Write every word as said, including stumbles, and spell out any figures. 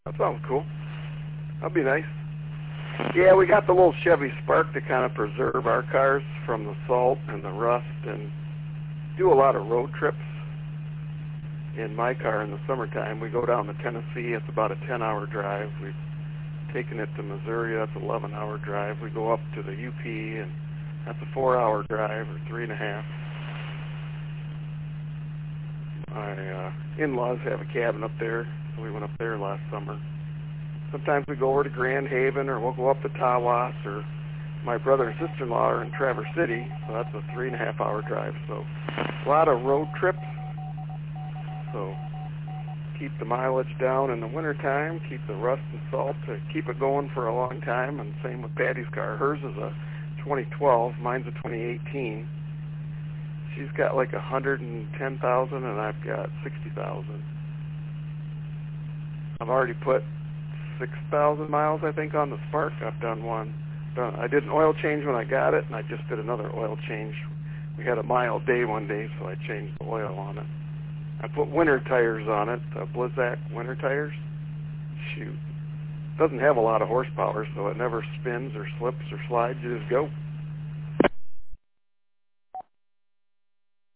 That sounds cool. That'd be nice. Yeah, we got the little Chevy Spark to kind of preserve our cars from the salt and the rust, and do a lot of road trips. In my car in the summertime, we go down to Tennessee. It's about a ten-hour drive. We've taken it to Missouri. That's an eleven-hour drive. We go up to the U P, and that's a four-hour drive or three and a half. My uh, in-laws have a cabin up there, so we went up there last summer. Sometimes we go over to Grand Haven, or we'll go up to Tawas, or my brother and sister-in-law are in Traverse City, so that's a three and a half hour drive. So a lot of road trips. So keep the mileage down in the wintertime, keep the rust and salt to keep it going for a long time, and same with Patty's car. Hers is a twenty twelve, mine's a twenty eighteen. She's got like one hundred ten thousand, and I've got sixty thousand. I've already put six thousand miles, I think, on the Spark. I've done one. Done. I did an oil change when I got it, and I just did another oil change. We had a mild day one day, so I changed the oil on it. I put winter tires on it, uh, Blizzak winter tires. Shoot. Doesn't have a lot of horsepower, so it never spins or slips or slides. You just go.